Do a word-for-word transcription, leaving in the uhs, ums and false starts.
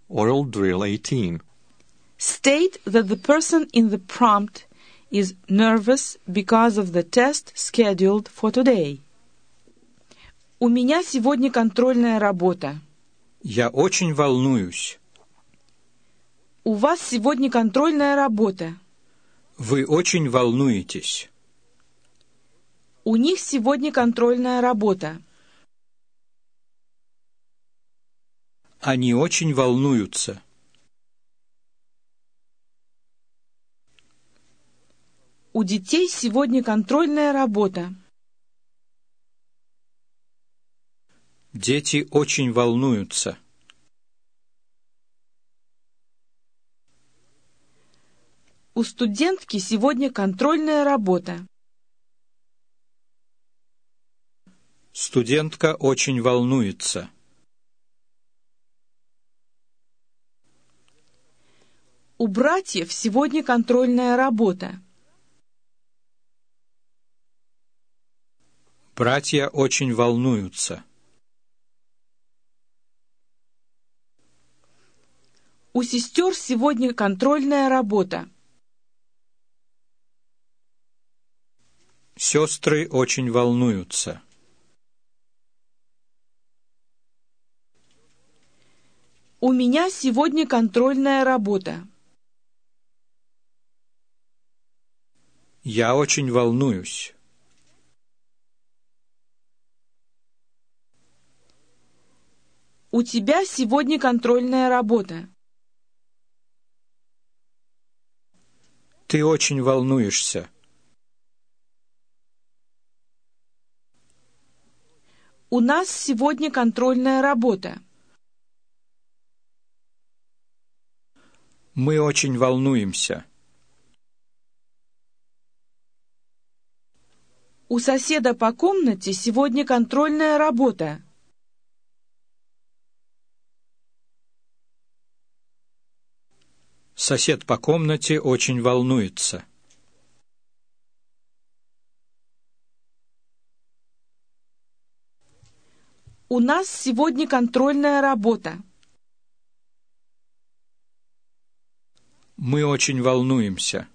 Oral Drill eighteen. State that the person in the prompt is nervous because of the test scheduled for today. У меня сегодня контрольная работа. Я очень волнуюсь. У вас сегодня контрольная работа. Вы очень волнуетесь. У них сегодня контрольная работа. Они очень волнуются. У детей сегодня контрольная работа. Дети очень волнуются. У студентки сегодня контрольная работа. Студентка очень волнуется. У братьев сегодня контрольная работа. Братья очень волнуются. У сестер сегодня контрольная работа. Сестры очень волнуются. У меня сегодня контрольная работа. Я очень волнуюсь. У тебя сегодня контрольная работа. Ты очень волнуешься. У нас сегодня контрольная работа. Мы очень волнуемся. У соседа по комнате сегодня контрольная работа. Сосед по комнате очень волнуется. У нас сегодня контрольная работа. Мы очень волнуемся.